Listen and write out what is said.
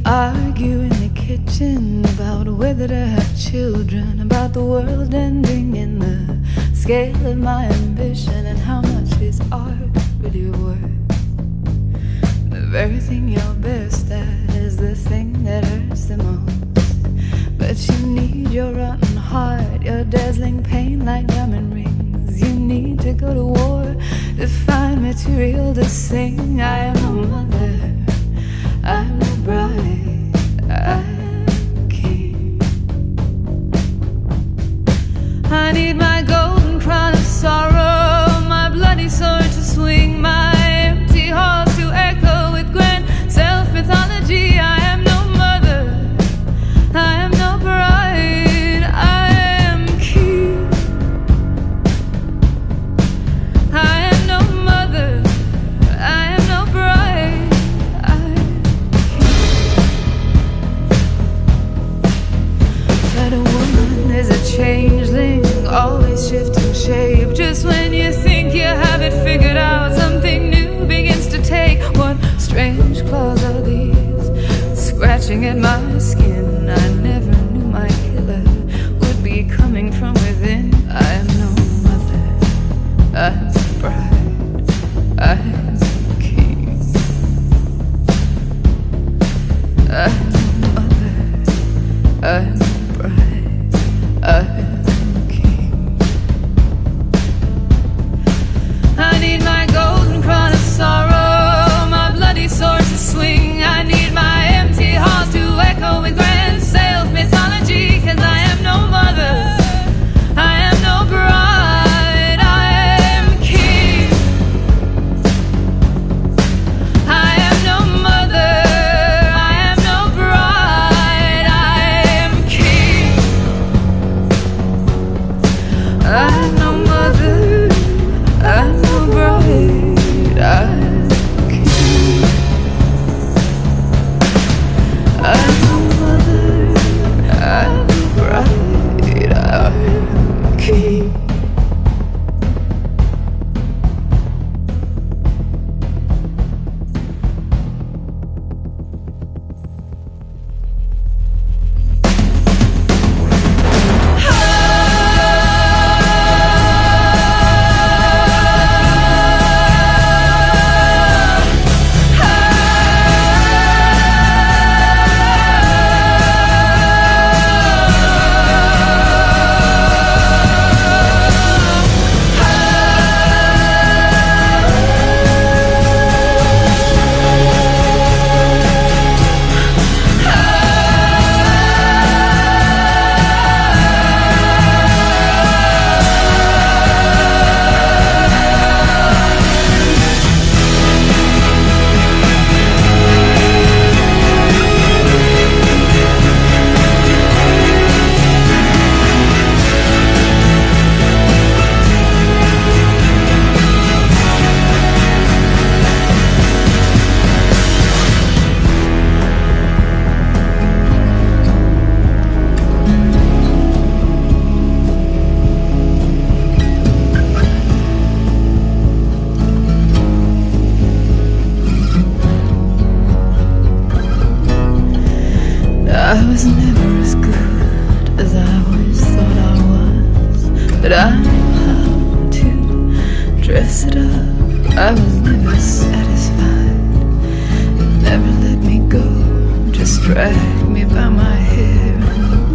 argue in the kitchen about whether to have children, about the world ending in the scale of my ambition, and how much is art really worth. The very thing you're best at is the thing that hurts the most. But you need your rotten heart, your dazzling pain like diamond rings. You need to go to war to find material to sing. I am a mother, I'm a bride, I'm a king. I need my golden crown of sorrow, my bloody sword to swing, my empty halls to echo with grand self-mythology. I am no mother, I am no bride, I am king. I am no mother, I am no bride, I am king. But a woman is a changeling, always shifting shape. Just when you think you have it figured out, something new begins to take. What strange claws are these, scratching at my skin? I never knew my killer would be coming from within. I am no mother, I'm a bride, I'm a king. I'm no mother, I'm a bride, I'm a king. I need my golden crown of sorrow, my bloody sword to swing. I need my empty halls to echo with grand self-mythology. 'Cause I am no mother, I am no bride, I am king. I am no mother, I am no bride, I am king. I'm no mother, I'm no bride, I'm king. I'm no mother, I'm no bride, I'm king. I was never as good as I always thought I was, but I knew how to dress it up. I was never satisfied, it never let me go. Just dragged me by my hair and